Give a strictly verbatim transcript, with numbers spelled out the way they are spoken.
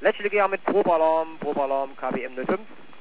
Letzte G A mit Probealarm, Probealarm K B M null fünf.